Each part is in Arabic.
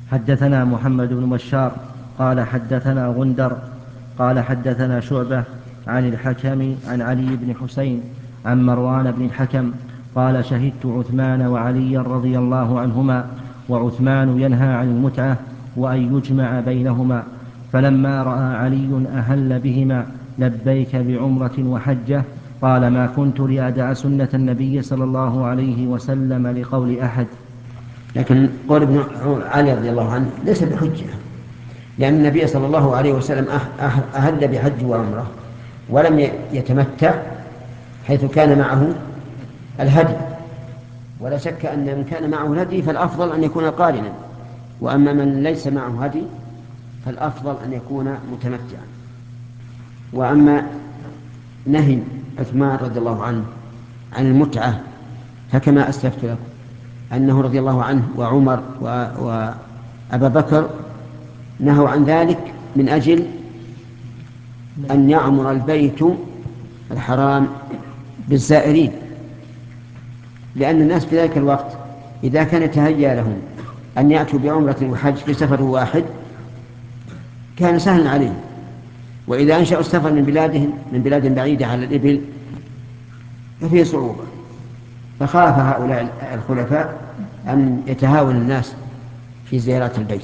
حدثنا محمد بن بشار قال حدثنا غندر قال حدثنا شعبة عن الحكم عن علي بن حسين عن مروان بن الحكم قال شهدت عثمان وعليا رضي الله عنهما وعثمان ينهى عن المتعة وأن يجمع بينهما، فلما رأى علي أهل بهما لبيك بعمرة وحجة قال ما كنت لأدع سنة النبي صلى الله عليه وسلم لقول أحد. لكن قول ابن علي رضي الله عنه ليس بحجة، لأن النبي صلى الله عليه وسلم أهل بحج وعمرة ولم يتمتع حيث كان معه الهدي، ولا شك أن من كان معه الهدي فالأفضل أن يكون قارنا، وأما من ليس معه هدي فالأفضل أن يكون متمتعا. وأما نهي عثمان رضي الله عنه عن المتعة فكما أسلفت لكم أنه رضي الله عنه وعمر وأبا بكر نهوا عن ذلك من أجل أن يعمر البيت الحرام بالزائرين، لأن الناس في ذلك الوقت إذا كان يتهيأ لهم أن يأتوا بعمرة وحج في سفر واحد كان سهلا عليهم، وإذا أنشأوا السفر من بلادهم من بلاد بعيدة على الإبل ففيه صعوبة، فخاف هؤلاء الخلفاء أن يتهاون الناس في زيارات البيت.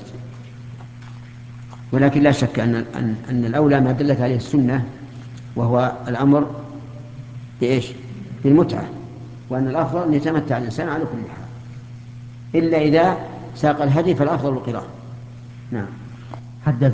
ولكن لا شك أن الأولى ما دلت عليه السنة، وهو الأمر بإيش؟ بالمتعة، وأن الأفضل أن يتمتع الإنسان على كل حال، إلا إذا ساق الهدي فالأفضل القران. نعم. حدث